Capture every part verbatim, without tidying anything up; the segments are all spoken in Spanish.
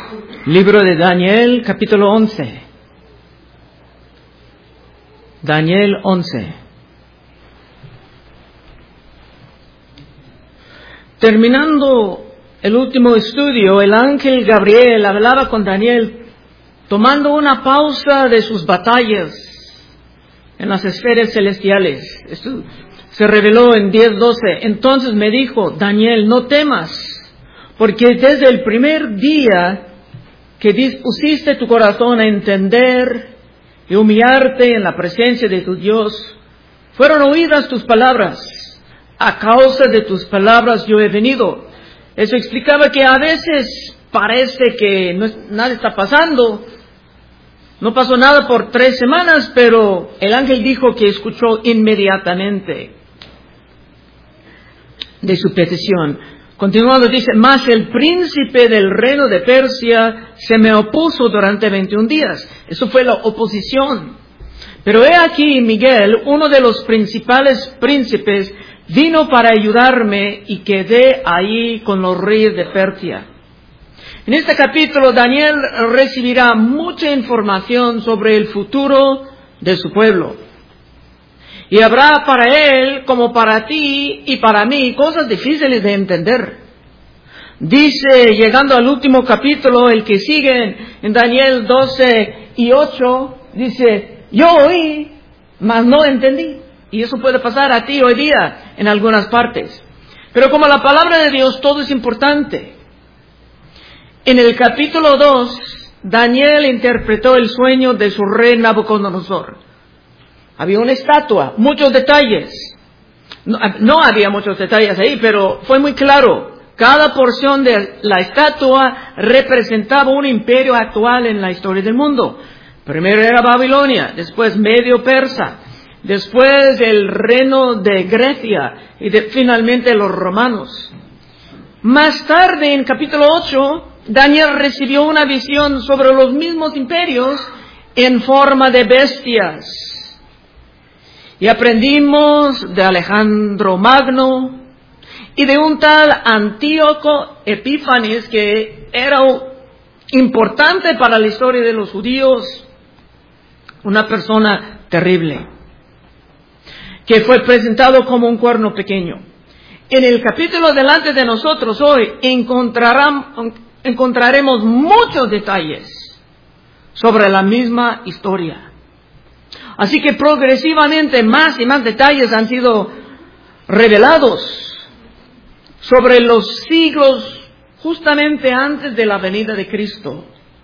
Libro de Daniel, capítulo once. Daniel once. Terminando el último estudio, el ángel Gabriel hablaba con Daniel, tomando una pausa de sus batallas en las esferas celestiales. Esto se reveló en diez doce. Entonces me dijo: Daniel, no temas, porque desde el primer día que dispusiste tu corazón a entender y humillarte en la presencia de tu Dios, fueron oídas tus palabras. A causa de tus palabras yo he venido. Eso explicaba que a veces parece que no, nada está pasando. No pasó nada por tres semanas, pero el ángel dijo que escuchó inmediatamente de su petición. Continuando dice: mas el príncipe del reino de Persia se me opuso durante veintiún días. Eso fue la oposición. Pero he aquí, Miguel, uno de los principales príncipes, vino para ayudarme y quedé ahí con los reyes de Persia. En este capítulo, Daniel recibirá mucha información sobre el futuro de su pueblo. Y habrá para él, como para ti y para mí, cosas difíciles de entender. Dice, llegando al último capítulo, el que sigue en Daniel doce y ocho, dice: yo oí, mas no entendí. Y eso puede pasar a ti hoy día en algunas partes. Pero como la palabra de Dios, todo es importante. En el capítulo dos, Daniel interpretó el sueño de su rey Nabucodonosor. Había una estatua, muchos detalles. No, no había muchos detalles ahí, pero fue muy claro. Cada porción de la estatua representaba un imperio actual en la historia del mundo. Primero era Babilonia, después Medio Persa, después el reino de Grecia y de, finalmente los romanos. Más tarde, en capítulo ocho, Daniel recibió una visión sobre los mismos imperios en forma de bestias. Y aprendimos de Alejandro Magno y de un tal Antíoco Epífanes, que era importante para la historia de los judíos, una persona terrible, que fue presentado como un cuerno pequeño. En el capítulo delante de nosotros hoy encontraremos muchos detalles sobre la misma historia. Así que progresivamente más y más detalles han sido revelados sobre los siglos justamente antes de la venida de Cristo.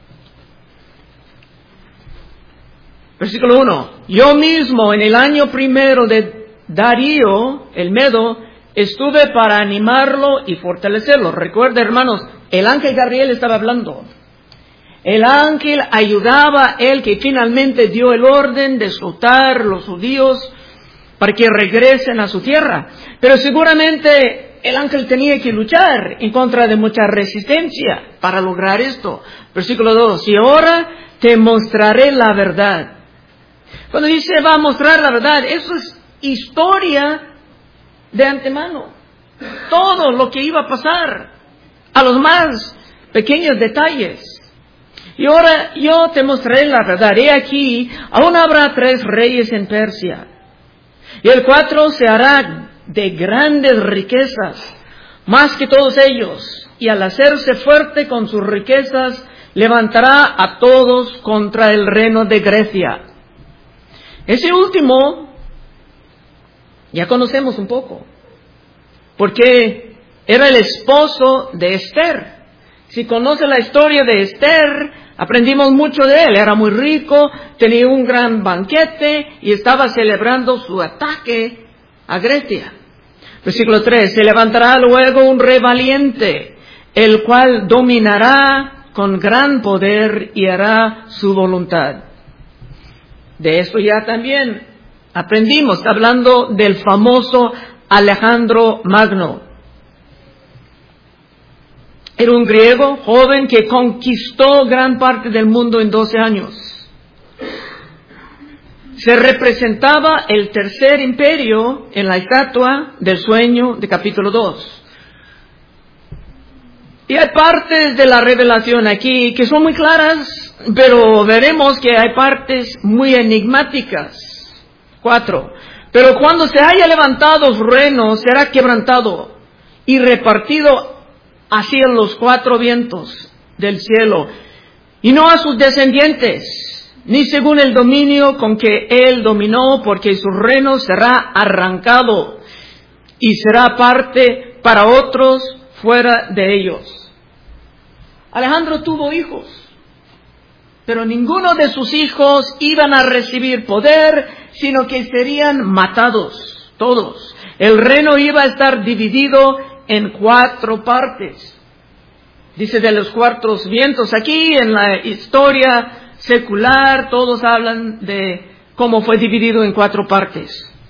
Versículo uno. Yo mismo en el año primero de Darío, el Medo, estuve para animarlo y fortalecerlo. Recuerda, hermanos, el ángel Gabriel estaba hablando. El ángel ayudaba a él, que finalmente dio el orden de soltar a los judíos para que regresen a su tierra. Pero seguramente el ángel tenía que luchar en contra de mucha resistencia para lograr esto. Versículo dos. Y ahora te mostraré la verdad. Cuando dice va a mostrar la verdad, eso es historia de antemano. Todo lo que iba a pasar, a los más pequeños detalles. Y ahora yo te mostraré la verdad. He aquí, aún habrá tres reyes en Persia. Y el cuatro se hará de grandes riquezas, más que todos ellos. Y al hacerse fuerte con sus riquezas, levantará a todos contra el reino de Grecia. Ese último, ya conocemos un poco, porque era el esposo de Esther. Si conoce la historia de Esther, aprendimos mucho de él. Era muy rico, tenía un gran banquete y estaba celebrando su ataque a Grecia. Versículo tres. Se levantará luego un rey valiente, el cual dominará con gran poder y hará su voluntad. De esto ya también aprendimos, hablando del famoso Alejandro Magno. Era un griego joven que conquistó gran parte del mundo en doce años. Se representaba el tercer imperio en la estatua del sueño de capítulo dos. Y hay partes de la revelación aquí que son muy claras, pero veremos que hay partes muy enigmáticas. Cuatro. Pero cuando se haya levantado su reino, será quebrantado y repartido hacia los cuatro vientos del cielo, y no a sus descendientes, ni según el dominio con que él dominó, porque su reino será arrancado y será parte para otros fuera de ellos. Alejandro tuvo hijos, pero ninguno de sus hijos iban a recibir poder, sino que serían matados todos. El reino iba a estar dividido en cuatro partes. Dice de los cuatro vientos. Aquí en la historia secular todos hablan de cómo fue dividido en cuatro partes.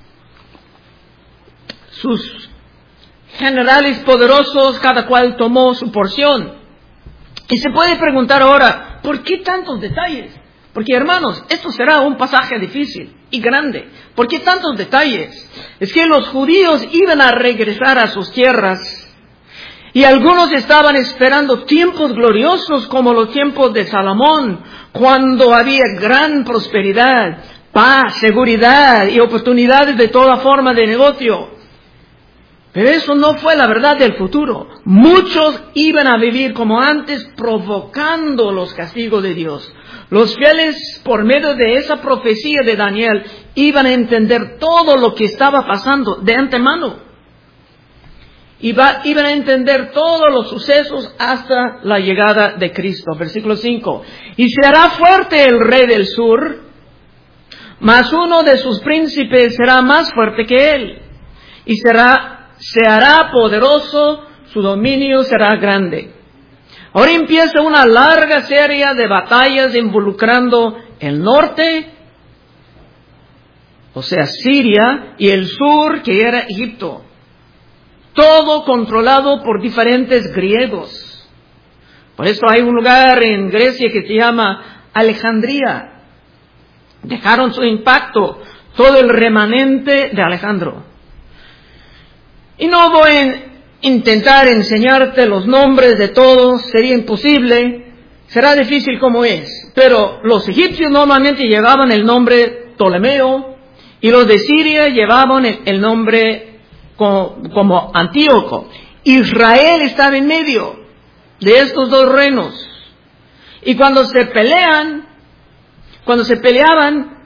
Sus generales poderosos, cada cual tomó su porción. Y se puede preguntar ahora, ¿por qué tantos detalles? Porque, hermanos, esto será un pasaje difícil y grande. ¿Por qué tantos detalles? Es que los judíos iban a regresar a sus tierras, y algunos estaban esperando tiempos gloriosos como los tiempos de Salomón, cuando había gran prosperidad, paz, seguridad y oportunidades de toda forma de negocio. Pero eso no fue la verdad del futuro. Muchos iban a vivir como antes, provocando los castigos de Dios. Los fieles, por medio de esa profecía de Daniel, iban a entender todo lo que estaba pasando de antemano. Iba, iban a entender todos los sucesos hasta la llegada de Cristo. Versículo cinco. Y se hará fuerte el rey del sur, mas uno de sus príncipes será más fuerte que él, y será se hará poderoso, su dominio será grande. Ahora empieza una larga serie de batallas involucrando el norte, o sea, Siria, y el sur, que era Egipto. Todo controlado por diferentes griegos. Por eso hay un lugar en Grecia que se llama Alejandría. Dejaron su impacto todo el remanente de Alejandro. Y no voy a intentar enseñarte los nombres de todos, sería imposible, será difícil como es. Pero los egipcios normalmente llevaban el nombre Ptolomeo, y los de Siria llevaban el nombre como, como Antíoco. Israel estaba en medio de estos dos reinos. Y cuando se pelean, cuando se peleaban,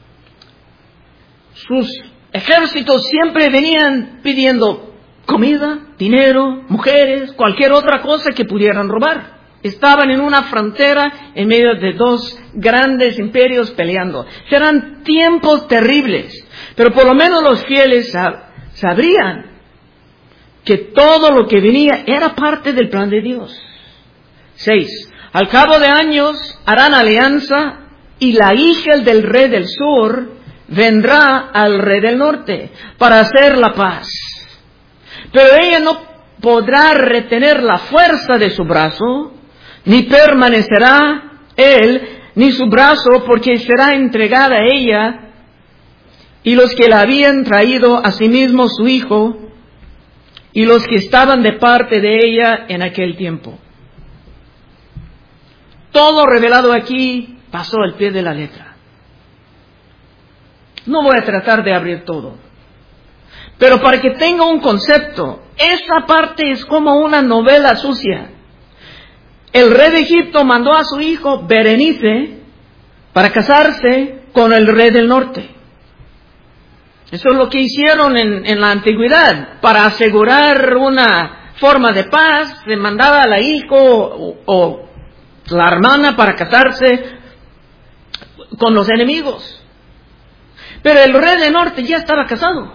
sus ejércitos siempre venían pidiendo comida, dinero, mujeres, cualquier otra cosa que pudieran robar. Estaban en una frontera en medio de dos grandes imperios peleando. Serán tiempos terribles, pero por lo menos los fieles sab- sabrían que todo lo que venía era parte del plan de Dios. Seis. Al cabo de años harán alianza, y la hija del rey del sur vendrá al rey del norte para hacer la paz. Pero ella no podrá retener la fuerza de su brazo, ni permanecerá él, ni su brazo, porque será entregada a ella, y los que la habían traído a sí mismo su hijo, y los que estaban de parte de ella en aquel tiempo. Todo revelado aquí pasó al pie de la letra. No voy a tratar de abrir todo, pero para que tenga un concepto, esa parte es como una novela sucia. El rey de Egipto mandó a su hijo Berenice para casarse con el rey del norte. Eso es lo que hicieron en, en la antigüedad. Para asegurar una forma de paz, se mandaba a la hija o, o la hermana para casarse con los enemigos. Pero el rey del norte ya estaba casado.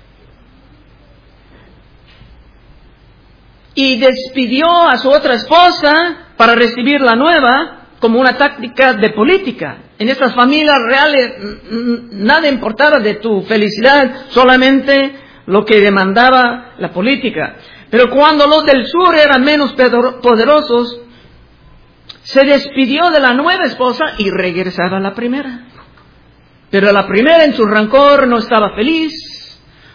Y despidió a su otra esposa para recibir la nueva, como una táctica de política. En estas familias reales nada importaba de tu felicidad, solamente lo que demandaba la política. Pero cuando los del sur eran menos poderosos, se despidió de la nueva esposa y regresaba a la primera. Pero la primera en su rancor no estaba feliz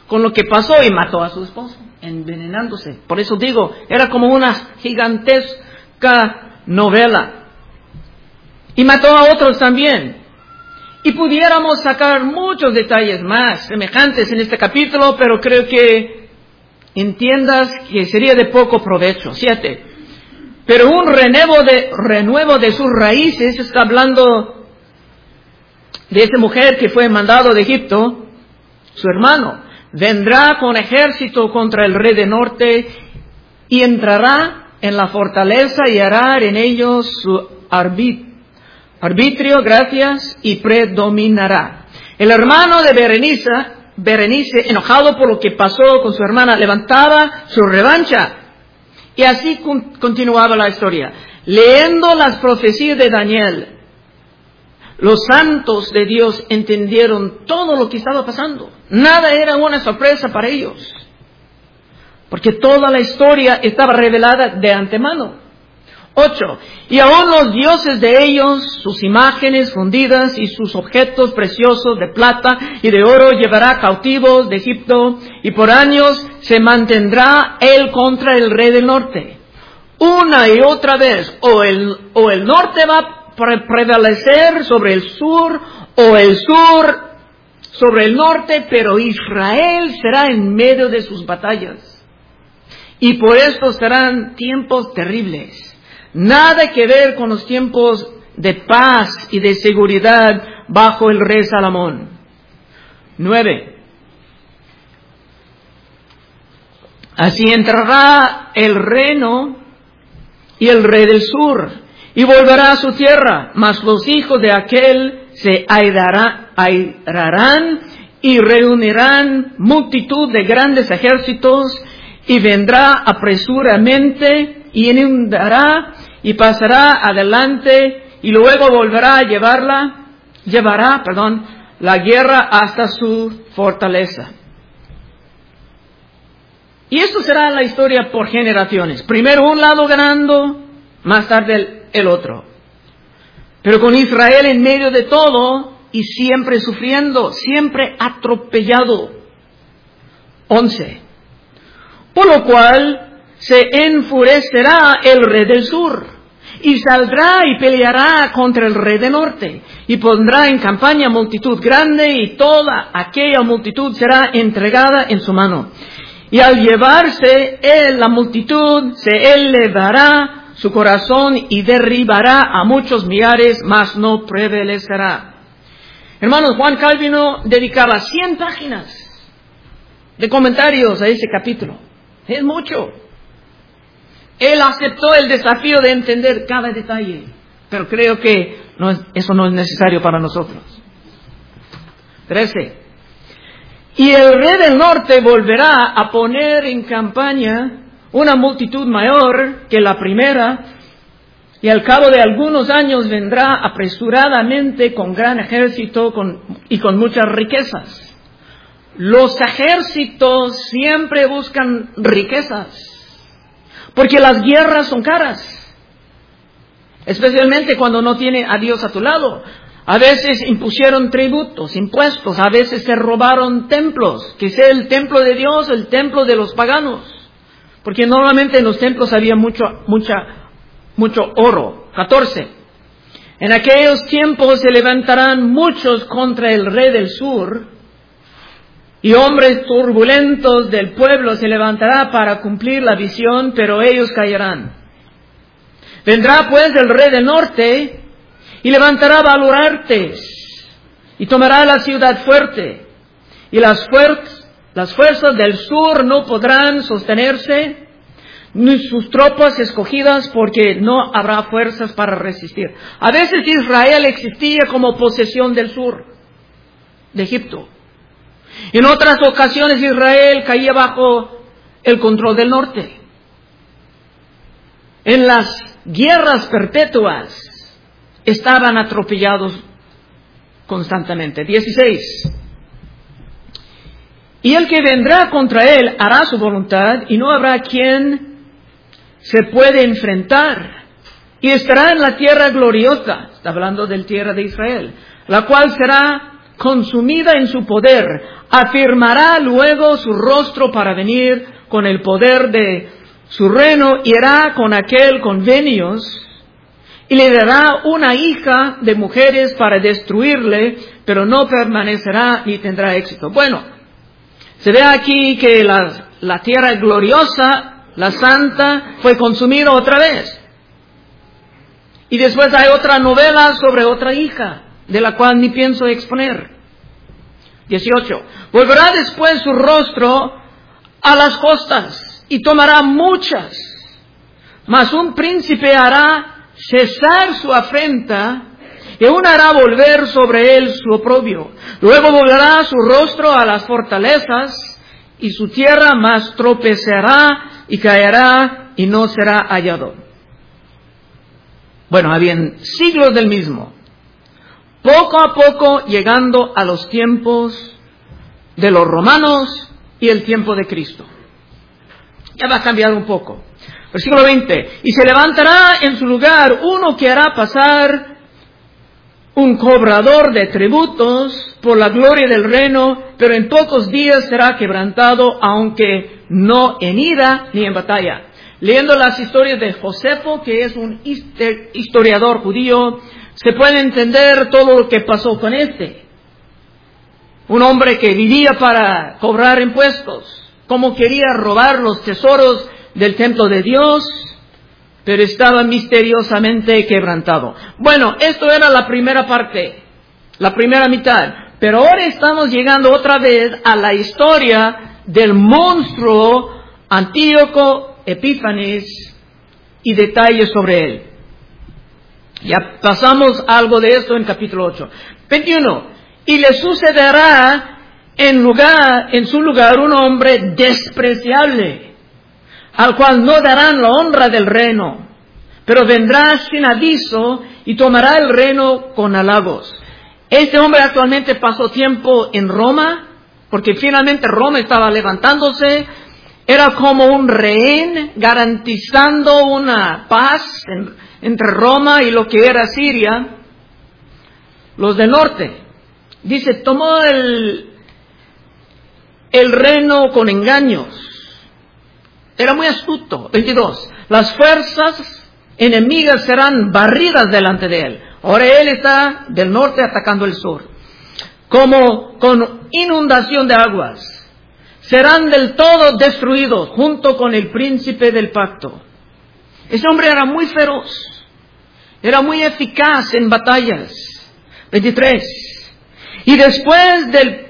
con lo que pasó y mató a su esposo, envenenándose. Por eso digo, era como una gigantesca novela. Y mató a otros también. Y pudiéramos sacar muchos detalles más semejantes en este capítulo, pero creo que entiendas que sería de poco provecho. Siete. Pero un renuevo de, renuevo de sus raíces, está hablando de esa mujer que fue mandado de Egipto, su hermano, vendrá con ejército contra el rey del norte y entrará en la fortaleza y hará en ellos su arbitrio. Arbitrio, gracias, y predominará. El hermano de Berenice, Berenice, enojado por lo que pasó con su hermana, levantaba su revancha. Y así continuaba la historia. Leyendo las profecías de Daniel, los santos de Dios entendieron todo lo que estaba pasando. Nada era una sorpresa para ellos, porque toda la historia estaba revelada de antemano. Ocho. Y aún los dioses de ellos, sus imágenes fundidas y sus objetos preciosos de plata y de oro llevará cautivos de Egipto, y por años se mantendrá él contra el rey del norte. Una y otra vez, o el, o el norte va a pre- prevalecer sobre el sur, o el sur sobre el norte, pero Israel será en medio de sus batallas. Y por esto serán tiempos terribles. Nada que ver con los tiempos de paz y de seguridad bajo el rey Salomón. Nueve. Así entrará el reino y el rey del sur, y volverá a su tierra, mas los hijos de aquel se airará, airarán y reunirán multitud de grandes ejércitos, y vendrá apresuradamente y inundará y pasará adelante y luego volverá a llevarla, llevará, perdón, la guerra hasta su fortaleza. Y esto será la historia por generaciones. Primero un lado ganando, más tarde el, el otro. Pero con Israel en medio de todo y siempre sufriendo, siempre atropellado. Once. Por lo cual se enfurecerá el rey del sur, y saldrá y peleará contra el rey del norte, y pondrá en campaña multitud grande, y toda aquella multitud será entregada en su mano. Y al llevarse él la multitud, se elevará su corazón y derribará a muchos millares, mas no prevalecerá. Hermanos, Juan Calvino dedicaba cien páginas de comentarios a ese capítulo. Es mucho. Él aceptó el desafío de entender cada detalle, pero creo que no es, eso no es necesario para nosotros. Trece. Y el rey del norte volverá a poner en campaña una multitud mayor que la primera, y al cabo de algunos años vendrá apresuradamente con gran ejército con, y con muchas riquezas. Los ejércitos siempre buscan riquezas, porque las guerras son caras, especialmente cuando no tiene a Dios a tu lado. A veces impusieron tributos, impuestos, a veces se robaron templos, que sea el templo de Dios, el templo de los paganos, porque normalmente en los templos había mucho, mucha, mucho oro. catorce. En aquellos tiempos se levantarán muchos contra el rey del sur, y hombres turbulentos del pueblo se levantará para cumplir la visión, pero ellos caerán. Vendrá pues el rey del norte y levantará baluartes y tomará la ciudad fuerte, y las, fuer- las fuerzas del sur no podrán sostenerse, ni sus tropas escogidas, porque no habrá fuerzas para resistir. A veces Israel existía como posesión del sur, de Egipto. En otras ocasiones Israel caía bajo el control del norte. En las guerras perpetuas estaban atropellados constantemente. dieciséis. Y el que vendrá contra él hará su voluntad, y no habrá quien se puede enfrentar, y estará en la tierra gloriosa, está hablando del tierra de Israel, la cual será consumida en su poder. afirmará luego su rostro para venir con el poder de su reino, y hará con aquel convenios, y le dará una hija de mujeres para destruirle, pero no permanecerá ni tendrá éxito. Bueno, se ve aquí que la, la tierra gloriosa, la santa, fue consumida otra vez. Y después hay otra novela sobre otra hija, de la cual ni pienso exponer. dieciocho. Volverá después su rostro a las costas y tomará muchas, mas un príncipe hará cesar su afrenta y aún hará volver sobre él su oprobio. Luego volverá su rostro a las fortalezas y su tierra más tropezará y caerá y no será hallado. Bueno, habían siglos del mismo. Poco a poco llegando a los tiempos de los romanos y el tiempo de Cristo. Ya va a cambiar un poco. Versículo veinte. Y se levantará en su lugar uno que hará pasar un cobrador de tributos por la gloria del reino, pero en pocos días será quebrantado, aunque no en ira ni en batalla. Leyendo las historias de Josefo, que es un historiador judío, se puede entender todo lo que pasó con este. Un hombre que vivía para cobrar impuestos, como quería robar los tesoros del templo de Dios, pero estaba misteriosamente quebrantado. Bueno, esto era la primera parte, la primera mitad. Pero ahora estamos llegando otra vez a la historia del monstruo Antíoco Epífanes y detalles sobre él. Ya pasamos algo de esto en capítulo ocho. veintiuno. Y le sucederá en lugar, en su lugar un hombre despreciable, al cual no darán la honra del reino, pero vendrá sin aviso y tomará el reino con halagos. Este hombre actualmente pasó tiempo en Roma, porque finalmente Roma estaba levantándose. Era como un rehén garantizando una paz en, entre Roma y lo que era Siria. Los del norte. Dice, tomó el, el reino con engaños. Era muy astuto. veintidós. Las fuerzas enemigas serán barridas delante de él. Ahora él está del norte atacando el sur. Como con inundación de aguas. Serán del todo destruidos junto con el príncipe del pacto. Ese hombre era muy feroz. Era muy eficaz en batallas. veintitrés. Y después del,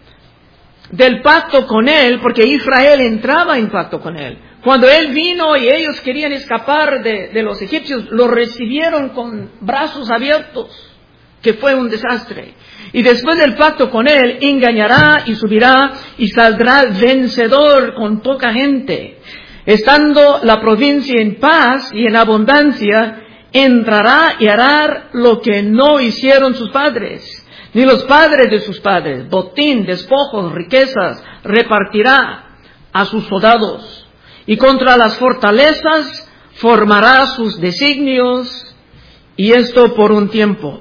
del pacto con él, porque Israel entraba en pacto con él. Cuando él vino y ellos querían escapar de, de los egipcios, lo recibieron con brazos abiertos, que fue un desastre. Y después del pacto con él, engañará y subirá y saldrá vencedor con poca gente. Estando la provincia en paz y en abundancia, entrará y hará lo que no hicieron sus padres, ni los padres de sus padres. Botín, despojos, riquezas, repartirá a sus soldados. Y contra las fortalezas formará sus designios, y esto por un tiempo.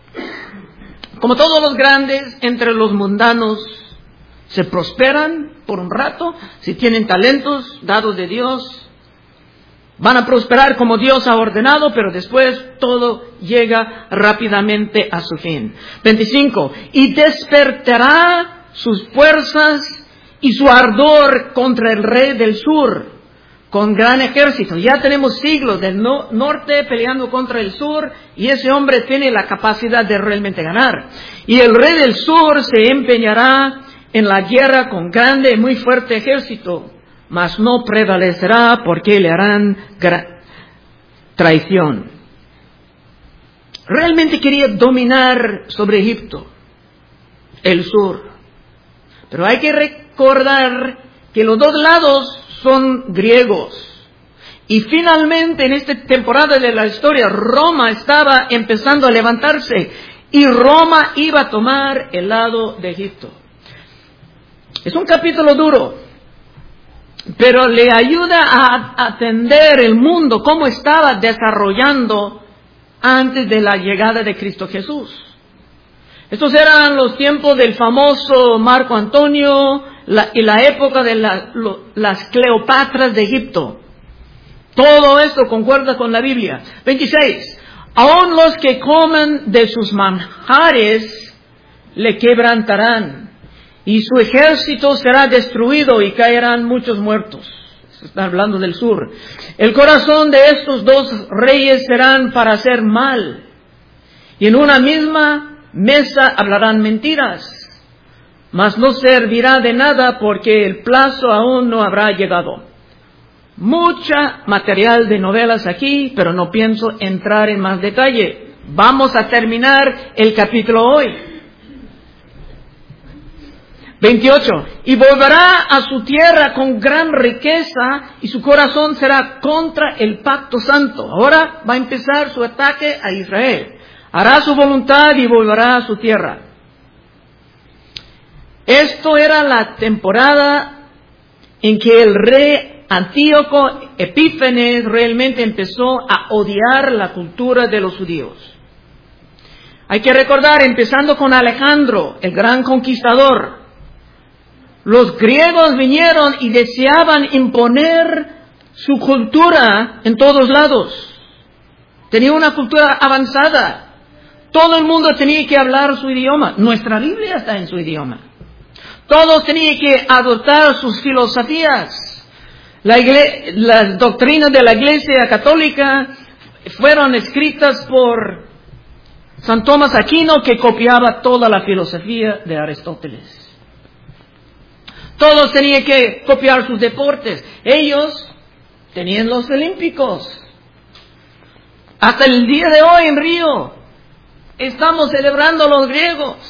Como todos los grandes entre los mundanos, se prosperan por un rato, si tienen talentos dados de Dios, van a prosperar como Dios ha ordenado, pero después todo llega rápidamente a su fin. veinticinco. Y despertará sus fuerzas y su ardor contra el rey del sur, con gran ejército. Ya tenemos siglos del no, norte peleando contra el sur, y ese hombre tiene la capacidad de realmente ganar. Y el rey del sur se empeñará en la guerra con grande y muy fuerte ejército, mas no prevalecerá, porque le harán gra- traición. Realmente quería dominar sobre Egipto, el sur. Pero hay que recordar que los dos lados son griegos. Y finalmente en esta temporada de la historia, Roma estaba empezando a levantarse, y Roma iba a tomar el lado de Egipto. Es un capítulo duro, pero le ayuda a atender el mundo, cómo estaba desarrollando antes de la llegada de Cristo Jesús. Estos eran los tiempos del famoso Marco Antonio la, y la época de la, lo, las Cleopatras de Egipto. Todo esto concuerda con la Biblia. veintiséis. Aún los que comen de sus manjares le quebrantarán, y su ejército será destruido y caerán muchos muertos. Está hablando del sur. El corazón de estos dos reyes serán para hacer mal, y en una misma mesa hablarán mentiras, mas no servirá de nada porque el plazo aún no habrá llegado. Mucha material de novelas aquí, pero no pienso entrar en más detalle. Vamos a terminar el capítulo hoy. veintiocho. Y volverá a su tierra con gran riqueza, y su corazón será contra el pacto santo. Ahora va a empezar su ataque a Israel. Hará su voluntad y volverá a su tierra. Esto era la temporada en que el rey Antíoco Epífanes realmente empezó a odiar la cultura de los judíos. Hay que recordar, empezando con Alejandro, el gran conquistador, los griegos vinieron y deseaban imponer su cultura en todos lados. Tenía una cultura avanzada. Todo el mundo tenía que hablar su idioma. Nuestra Biblia está en su idioma. Todos tenían que adoptar sus filosofías. La igle- las doctrinas de la Iglesia Católica fueron escritas por San Tomás Aquino, que copiaba toda la filosofía de Aristóteles. Todos tenían que copiar sus deportes. Ellos tenían los olímpicos. Hasta el día de hoy en Río estamos celebrando a los griegos.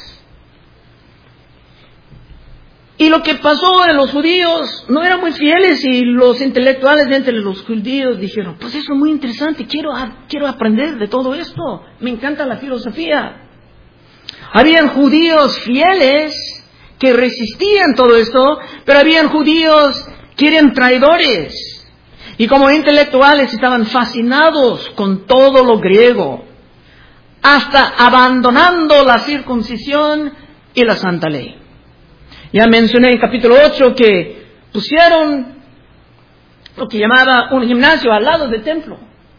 Y lo que pasó en los judíos no eran muy fieles, y los intelectuales de entre los judíos dijeron, pues eso es muy interesante, quiero, quiero aprender de todo esto, me encanta la filosofía. Habían judíos fieles que resistían todo esto, pero habían judíos que eran traidores. Y como intelectuales estaban fascinados con todo lo griego, hasta abandonando la circuncisión y la santa ley. Ya mencioné en capítulo ocho que pusieron lo que llamaba un gimnasio al lado del templo.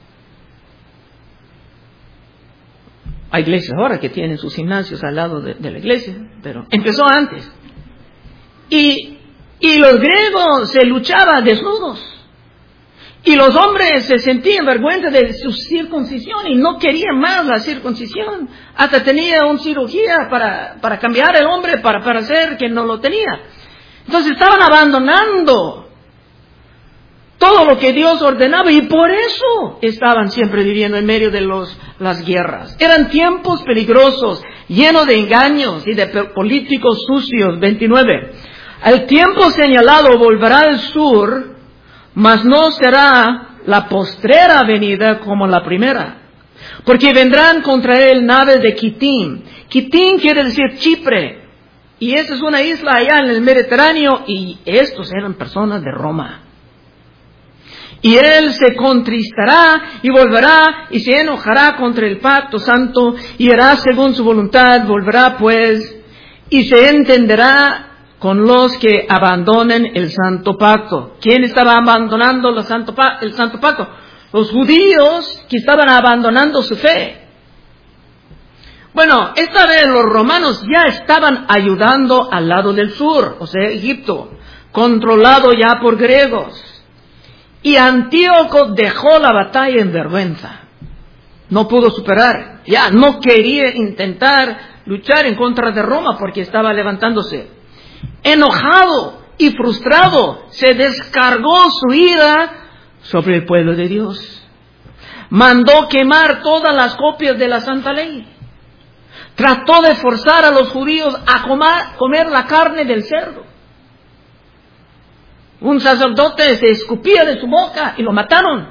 Hay iglesias ahora que tienen sus gimnasios al lado de, de la iglesia, pero empezó antes. Y, y los griegos se luchaban desnudos. Y los hombres se sentían vergüenza de su circuncisión y no querían más la circuncisión. Hasta tenía una cirugía para, para cambiar el hombre, para parecer que no lo tenía. Entonces estaban abandonando todo lo que Dios ordenaba, y por eso estaban siempre viviendo en medio de los, las guerras. Eran tiempos peligrosos, llenos de engaños y de políticos sucios. veintinueve. Al tiempo señalado volverá al sur, mas no será la postrera venida como la primera, porque vendrán contra él naves de Quitim. Quitim quiere decir Chipre, y esa es una isla allá en el Mediterráneo, y estos eran personas de Roma. Y él se contristará y volverá y se enojará contra el pacto santo y hará según su voluntad. Volverá pues y se entenderá con los que abandonen el santo pacto. ¿Quién estaba abandonando el santo, el santo pacto? Los judíos que estaban abandonando su fe. Bueno, esta vez los romanos ya estaban ayudando al lado del sur, o sea, Egipto, controlado ya por griegos. Y Antíoco dejó la batalla en vergüenza. No pudo superar. Ya no quería intentar luchar en contra de Roma porque estaba levantándose. Enojado y frustrado, se descargó su ira sobre el pueblo de Dios. Mandó quemar todas las copias de la Santa Ley. Trató de forzar a los judíos a comer, comer la carne del cerdo. Un sacerdote se escupía de su boca y lo mataron.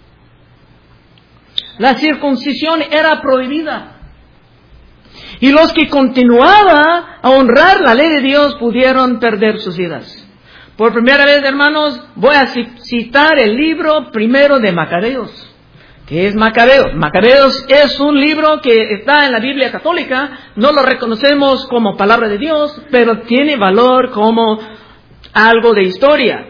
La circuncisión era prohibida. Y los que continuaban a honrar la ley de Dios pudieron perder sus vidas. Por primera vez, hermanos, voy a citar el libro primero de Macabeos, que es Macabeos. Macabeos es un libro que está en la Biblia católica, no lo reconocemos como palabra de Dios, pero tiene valor como algo de historia,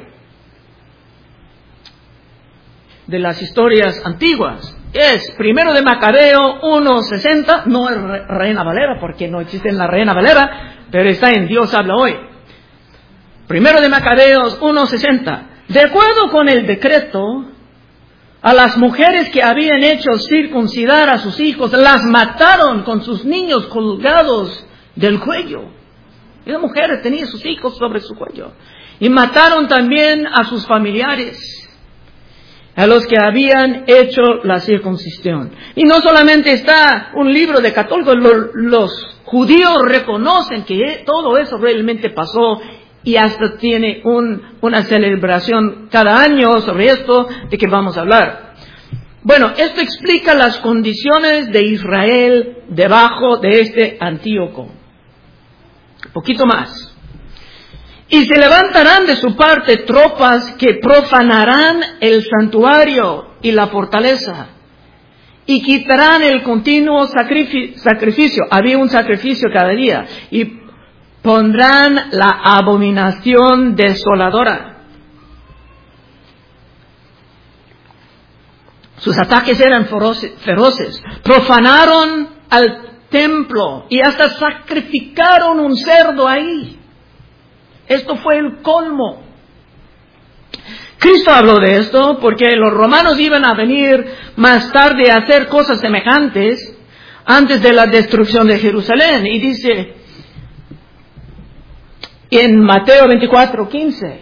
de las historias antiguas. Es primero de Macabeo uno sesenta, no es Reina Valera, porque no existe en la Reina Valera, pero está en Dios habla hoy. Primero de Macabeos uno sesenta. De acuerdo con el decreto, a las mujeres que habían hecho circuncidar a sus hijos, las mataron con sus niños colgados del cuello. Esa mujer tenía sus hijos sobre su cuello. Y mataron también a sus familiares, a los que habían hecho la circuncisión. Y no solamente está un libro de católicos, los, los judíos reconocen que todo eso realmente pasó y hasta tiene un, una celebración cada año sobre esto de que vamos a hablar. Bueno, esto explica las condiciones de Israel debajo de este Antíoco. Un poquito más. Y se levantarán de su parte tropas que profanarán el santuario y la fortaleza, y quitarán el continuo sacrificio. Había un sacrificio cada día. Y pondrán la abominación desoladora. Sus ataques eran feroces. Profanaron al templo y hasta sacrificaron un cerdo ahí. Esto fue el colmo. Cristo habló de esto porque los romanos iban a venir más tarde a hacer cosas semejantes antes de la destrucción de Jerusalén. Y dice en Mateo veinticuatro quince,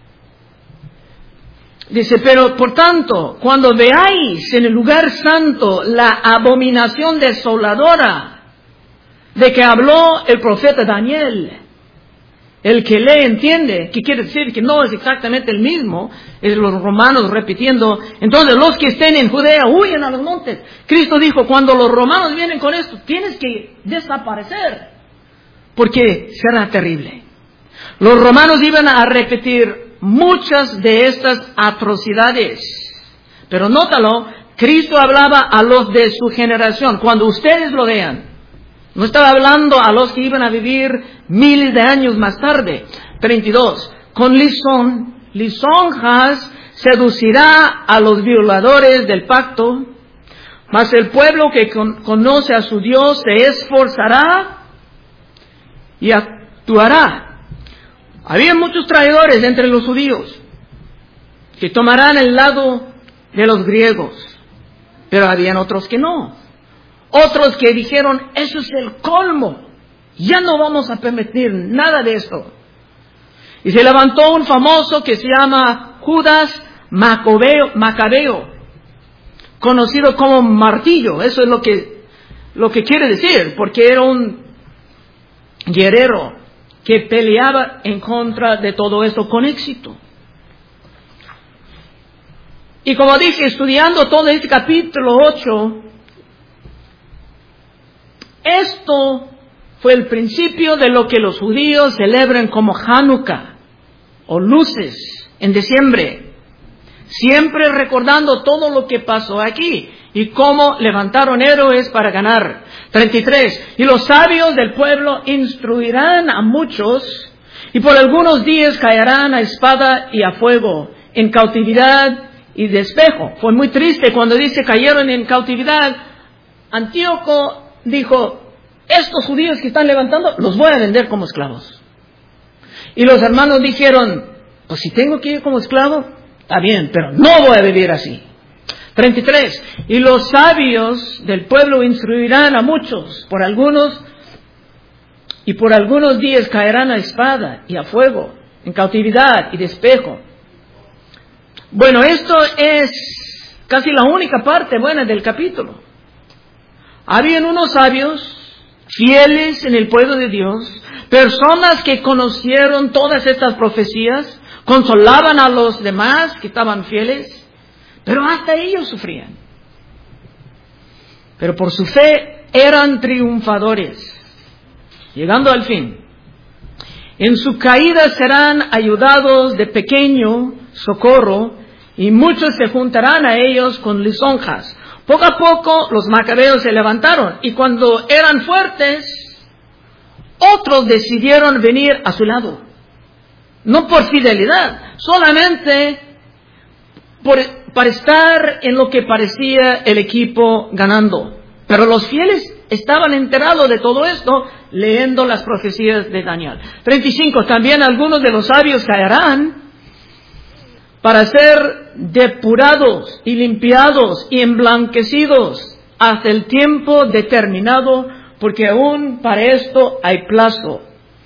dice, pero por tanto, cuando veáis en el lugar santo la abominación desoladora de que habló el profeta Daniel, el que lee entiende, que quiere decir que no es exactamente el mismo, es los romanos repitiendo, entonces los que estén en Judea huyen a los montes. Cristo dijo, cuando los romanos vienen con esto, tienes que desaparecer, porque será terrible. Los romanos iban a repetir muchas de estas atrocidades. Pero nótalo, Cristo hablaba a los de su generación. Cuando ustedes lo vean, no estaba hablando a los que iban a vivir miles de años más tarde. treinta y dos. Con lisón, lisonjas seducirá a los violadores del pacto, mas el pueblo que con, conoce a su Dios se esforzará y actuará. Había muchos traidores entre los judíos que tomarán el lado de los griegos, pero habían otros que no. Otros que dijeron, eso es el colmo, ya no vamos a permitir nada de esto. Y se levantó un famoso que se llama Judas Macabeo, Macabeo, conocido como martillo. Eso es lo que, lo que quiere decir, porque era un guerrero que peleaba en contra de todo esto con éxito. Y como dije, estudiando todo este capítulo ocho, esto fue el principio de lo que los judíos celebran como Hanukkah, o luces, en diciembre. Siempre recordando todo lo que pasó aquí, y cómo levantaron héroes para ganar. treinta y tres. Y los sabios del pueblo instruirán a muchos, y por algunos días caerán a espada y a fuego, en cautividad y despejo. Fue muy triste cuando dice cayeron en cautividad. Antíoco dijo, estos judíos que están levantando, los voy a vender como esclavos. Y los hermanos dijeron, pues si tengo que ir como esclavo, está bien, pero no voy a vivir así. treinta y tres. Y los sabios del pueblo instruirán a muchos, por algunos, y por algunos días caerán a espada y a fuego, en cautividad y despejo. Bueno, esto es casi la única parte buena del capítulo. Habían unos sabios, fieles en el pueblo de Dios, personas que conocieron todas estas profecías, consolaban a los demás que estaban fieles, pero hasta ellos sufrían. Pero por su fe eran triunfadores, llegando al fin. En su caída serán ayudados de pequeño socorro, y muchos se juntarán a ellos con lisonjas. Poco a poco los macabeos se levantaron y cuando eran fuertes, otros decidieron venir a su lado. No por fidelidad, solamente por, para estar en lo que parecía el equipo ganando. Pero los fieles estaban enterados de todo esto leyendo las profecías de Daniel. treinta y cinco. También algunos de los sabios caerán para ser depurados y limpiados y emblanquecidos hasta el tiempo determinado, porque aún para esto hay plazo.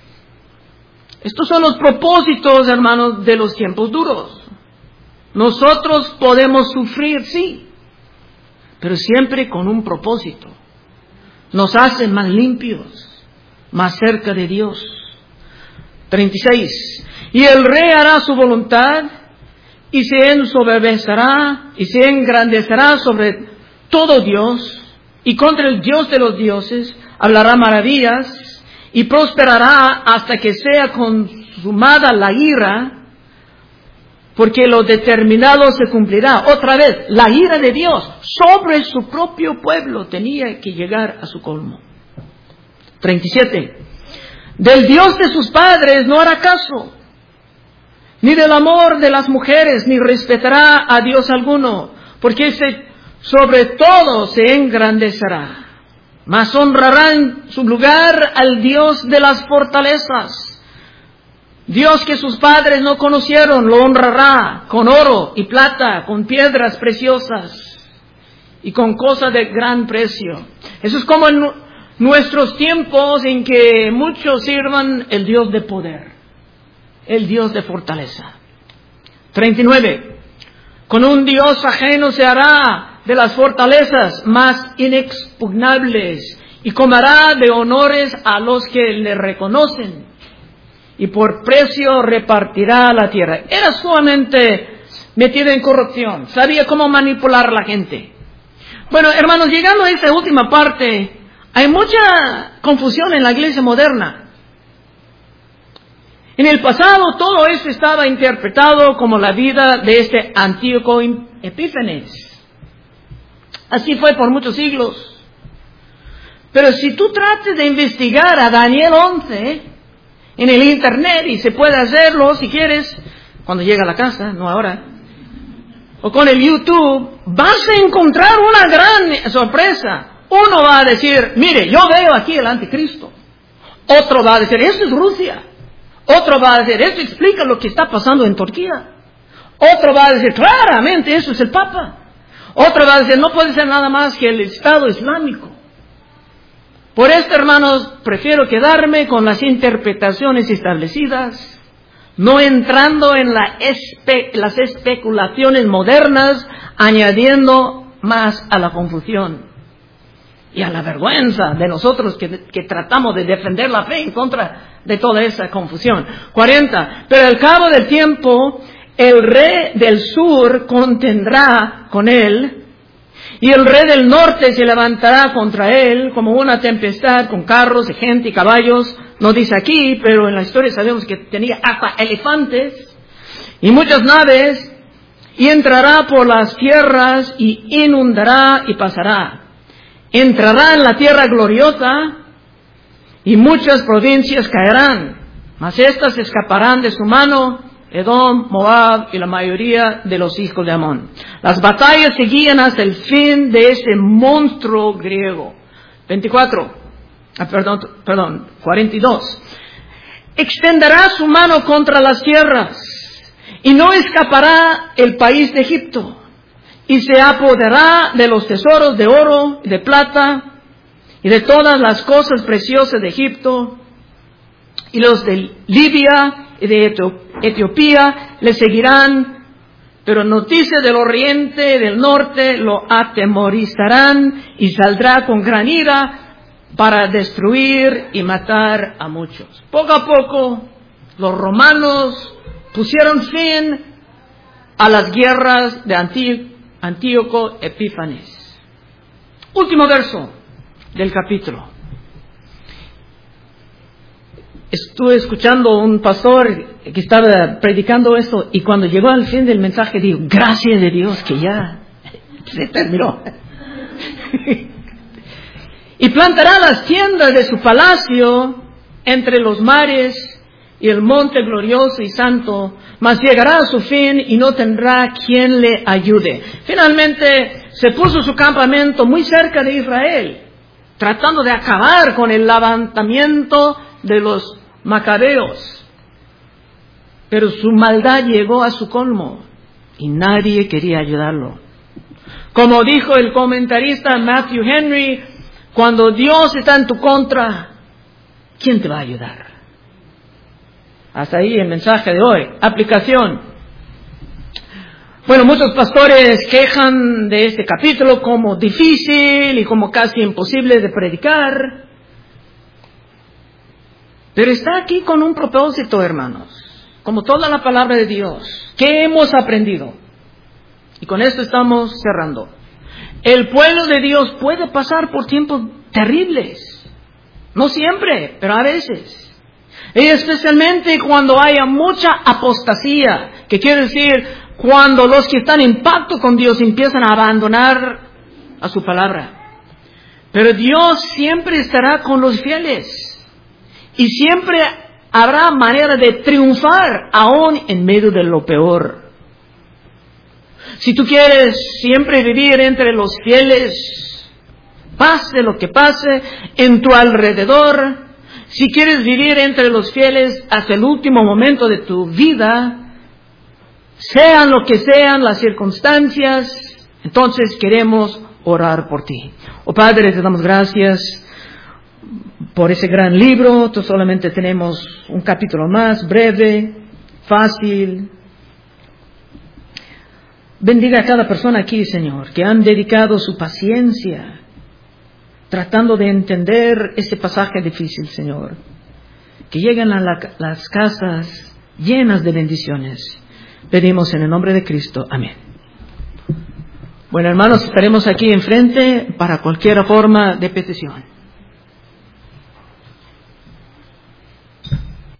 Estos son los propósitos, hermanos, de los tiempos duros. Nosotros podemos sufrir, sí, pero siempre con un propósito. Nos hace más limpios, más cerca de Dios. treinta y seis. Y el rey hará su voluntad y se ensoberbecerá y se engrandecerá sobre todo Dios y contra el Dios de los dioses hablará maravillas y prosperará hasta que sea consumada la ira, porque lo determinado se cumplirá. Otra vez, la ira de Dios sobre su propio pueblo tenía que llegar a su colmo. treinta y siete. Del Dios de sus padres no hará caso, ni del amor de las mujeres, ni respetará a Dios alguno, porque se, sobre todo se engrandecerá. Mas honrará en su lugar al Dios de las fortalezas. Dios que sus padres no conocieron, lo honrará con oro y plata, con piedras preciosas y con cosas de gran precio. Eso es como en nuestros tiempos en que muchos sirvan el Dios de poder, el Dios de fortaleza. treinta y nueve. Con un Dios ajeno se hará de las fortalezas más inexpugnables y comerá de honores a los que le reconocen y por precio repartirá la tierra. Era sumamente metido en corrupción, sabía cómo manipular a la gente. Bueno, hermanos, llegando a esta última parte, hay mucha confusión en la iglesia moderna. En el pasado todo esto estaba interpretado como la vida de este Antíoco Epífanes. Así fue por muchos siglos. Pero si tú trates de investigar a Daniel once en el internet, y se puede hacerlo si quieres, cuando llega a la casa, no ahora, o con el YouTube, vas a encontrar una gran sorpresa. Uno va a decir, mire, yo veo aquí el anticristo. Otro va a decir, eso es Rusia. Otro va a decir, esto explica lo que está pasando en Turquía. Otro va a decir, claramente, eso es el Papa. Otro va a decir, no puede ser nada más que el Estado Islámico. Por esto, hermanos, prefiero quedarme con las interpretaciones establecidas, no entrando en la espe- las especulaciones modernas, añadiendo más a la confusión y a la vergüenza de nosotros que, que tratamos de defender la fe en contra de toda esa confusión. cuarenta. Pero al cabo del tiempo, el rey del sur contendrá con él, y el rey del norte se levantará contra él como una tempestad con carros y gente y caballos. No dice aquí, pero en la historia sabemos que tenía hasta elefantes y muchas naves, y entrará por las tierras y inundará y pasará. Entrará en la tierra gloriosa y muchas provincias caerán, mas éstas escaparán de su mano, Edom, Moab y la mayoría de los hijos de Amón. Las batallas seguían hasta el fin de ese monstruo griego. veinticuatro. Ah, perdón, perdón, cuarenta y dos. Extenderá su mano contra las tierras y no escapará el país de Egipto, y se apoderará de los tesoros de oro y de plata y de todas las cosas preciosas de Egipto, y los de Libia y de Etiopía le seguirán, pero noticias del oriente y del norte lo atemorizarán, y saldrá con gran ira para destruir y matar a muchos. Poco a poco los romanos pusieron fin a las guerras de Antí- Antíoco Epífanes. Último verso del capítulo. Estuve escuchando a un pastor que estaba predicando esto, y cuando llegó al fin del mensaje dijo, gracias de Dios que ya se terminó. Y plantará las tiendas de su palacio entre los mares y el monte glorioso y santo, mas llegará a su fin y no tendrá quien le ayude. Finalmente se puso su campamento muy cerca de Israel, tratando de acabar con el levantamiento de los macabeos. Pero su maldad llegó a su colmo y nadie quería ayudarlo. Como dijo el comentarista Matthew Henry, cuando Dios está en tu contra, ¿quién te va a ayudar? Hasta ahí el mensaje de hoy. Aplicación. Bueno, muchos pastores quejan de este capítulo como difícil y como casi imposible de predicar. Pero está aquí con un propósito, hermanos. Como toda la palabra de Dios. ¿Qué hemos aprendido? Y con esto estamos cerrando. El pueblo de Dios puede pasar por tiempos terribles. No siempre, pero a veces. Y especialmente cuando haya mucha apostasía, que quiere decir cuando los que están en pacto con Dios empiezan a abandonar a su palabra. Pero Dios siempre estará con los fieles. Y siempre habrá manera de triunfar aún en medio de lo peor. Si tú quieres siempre vivir entre los fieles, pase lo que pase en tu alrededor, si quieres vivir entre los fieles hasta el último momento de tu vida, sean lo que sean las circunstancias, entonces queremos orar por ti. Oh Padre, te damos gracias por ese gran libro. Tú solamente tenemos un capítulo más, breve, fácil. Bendiga a cada persona aquí, Señor, que han dedicado su paciencia tratando de entender este pasaje difícil, Señor. Que lleguen a la, las casas llenas de bendiciones. Pedimos en el nombre de Cristo. Amén. Bueno, hermanos, estaremos aquí enfrente para cualquier forma de petición.